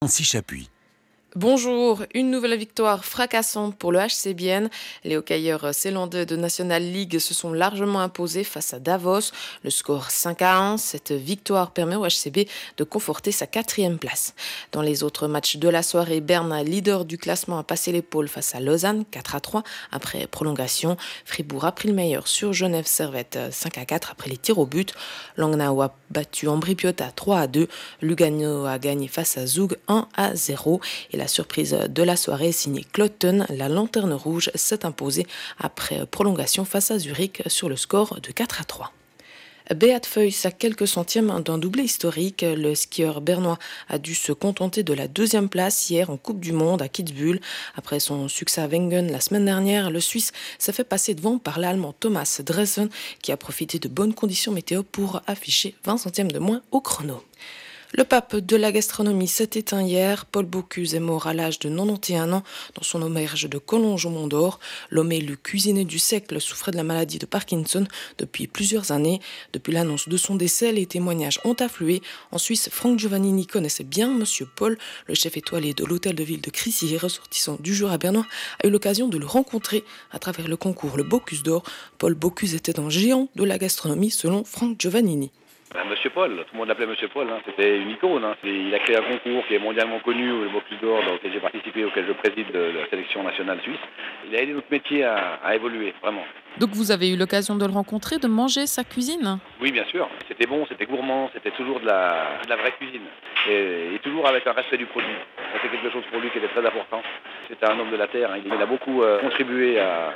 S'y Chapuis. Bonjour, une nouvelle victoire fracassante pour le HC Bienne. Les hockeyeurs zélandais de National League se sont largement imposés face à Davos. Le score 5-1, cette victoire permet au HCB de conforter sa 4e place. Dans les autres matchs de la soirée, Berne, leader du classement, a passé l'épaule face à Lausanne 4-3 après prolongation. Fribourg a pris le meilleur sur Genève Servette 5-4 après les tirs au but. Langnau a battu Ambri-Piotta 3-2. Lugano a gagné face à Zug 1-0. Et la surprise de la soirée est signée Cloton. La lanterne rouge s'est imposée après prolongation face à Zurich sur le score de 4-3. Beat Feuz à quelques centièmes d'un doublé historique. Le skieur bernois a dû se contenter de la 2e place hier en Coupe du Monde à Kitzbühel. Après son succès à Wengen la semaine dernière, le Suisse s'est fait passer devant par l'Allemand Thomas Dressen qui a profité de bonnes conditions météo pour afficher 20 centièmes de moins au chrono. Le pape de la gastronomie s'est éteint hier. Paul Bocuse est mort à l'âge de 91 ans dans son auberge de Collonges au Mont d'Or. L'homme élu cuisinier du siècle souffrait de la maladie de Parkinson depuis plusieurs années. Depuis l'annonce de son décès, les témoignages ont afflué. En Suisse, Franck Giovannini connaissait bien Monsieur Paul. Le chef étoilé de l'hôtel de ville de Crissier, ressortissant du Jura bernois, a eu l'occasion de le rencontrer à travers le concours Le Bocuse d'Or. Paul Bocuse était un géant de la gastronomie selon Franck Giovannini. Monsieur Paul, tout le monde l'appelait Monsieur Paul, c'était une icône. Il a créé un concours qui est mondialement connu, le Bocuse d'Or, auquel j'ai participé, auquel je préside de la sélection nationale suisse. Il a aidé notre métier à évoluer, vraiment. Donc vous avez eu l'occasion de le rencontrer, de manger sa cuisine ? Oui, bien sûr. C'était bon, c'était gourmand, c'était toujours de la vraie cuisine. Et toujours avec un respect du produit. C'est quelque chose pour lui qui était très important. C'était un homme de la terre, il a beaucoup contribué à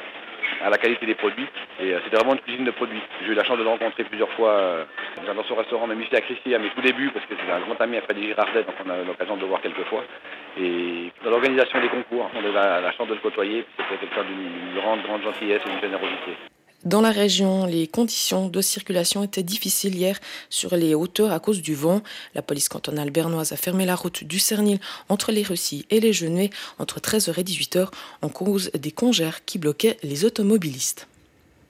la qualité des produits. Et c'était vraiment une cuisine de produits. J'ai eu la chance de le rencontrer plusieurs fois dans son restaurant, même ici à Crissier, à mes tout débuts, parce que c'était un grand ami à Frédéric Girardet, donc on a eu l'occasion de le voir quelques fois. Et dans l'organisation des concours, on a eu la chance de le côtoyer. C'était quelqu'un d'une grande gentillesse et d'une générosité. Dans la région, les conditions de circulation étaient difficiles hier sur les hauteurs à cause du vent. La police cantonale bernoise a fermé la route du Cernil entre les Russy et les Genêts entre 13h et 18h en cause des congères qui bloquaient les automobilistes.